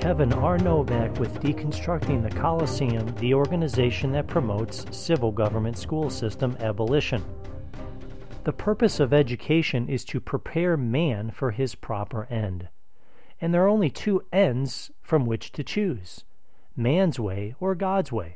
Kevin R. Novak with Deconstructing the Coliseum, the organization that promotes civil government school system abolition. The purpose of education is to prepare man for his proper end. And there are only two ends from which to choose: man's way or God's way.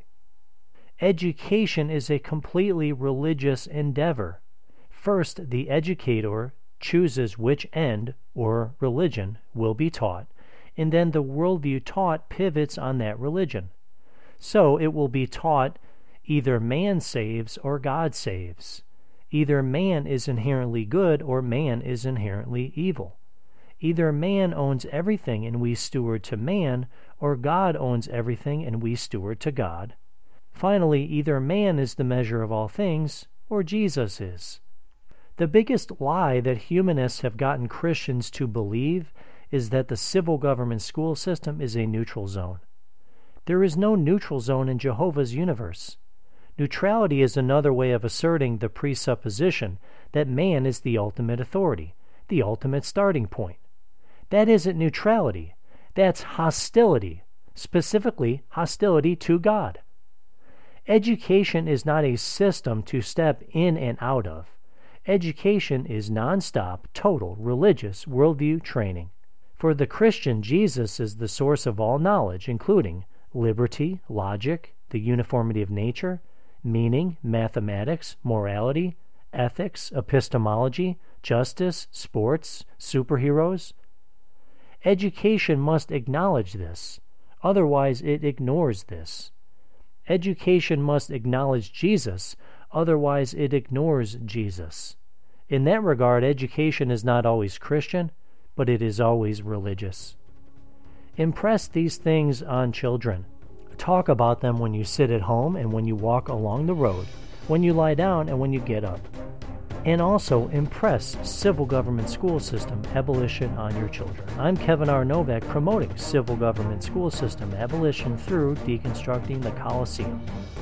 Education is a completely religious endeavor. First, the educator chooses which end, or religion, will be taught, and then the worldview taught pivots on that religion. So it will be taught either man saves or God saves. Either man is inherently good or man is inherently evil. Either man owns everything and we steward to man, or God owns everything and we steward to God. Finally, either man is the measure of all things, or Jesus is. The biggest lie that humanists have gotten Christians to believe is that the civil government school system is a neutral zone. There is no neutral zone in Jehovah's universe. Neutrality is another way of asserting the presupposition that man is the ultimate authority, the ultimate starting point. That isn't neutrality. That's hostility, specifically hostility to God. Education is not a system to step in and out of. Education is nonstop, total, religious worldview training. For the Christian, Jesus is the source of all knowledge, including liberty, logic, the uniformity of nature, meaning, mathematics, morality, ethics, epistemology, justice, sports, superheroes. Education must acknowledge this, otherwise it ignores this. Education must acknowledge Jesus, otherwise it ignores Jesus. In that regard, education is not always Christian, but it is always religious. Impress these things on children. Talk about them when you sit at home and when you walk along the road, when you lie down and when you get up. And also impress civil government school system abolition on your children. I'm Kevin R. Novak, promoting civil government school system abolition through Deconstructing the Coliseum.